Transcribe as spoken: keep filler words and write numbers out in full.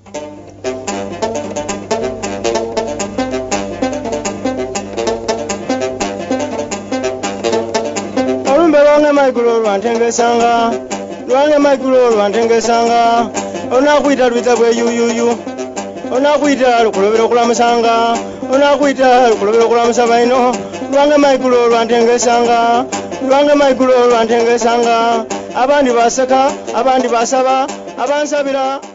Lwange maikulo lwantengesanga lwange maikulo lwantengesanga onakwita lwiza bwe yuyuyu onakwita lukulobera okulamusanga onakwita lukulobera okulamusa baino lwange maikulo lwantengesanga lwange maikulo lwantengesanga abandi baseka abandi basaba abansabira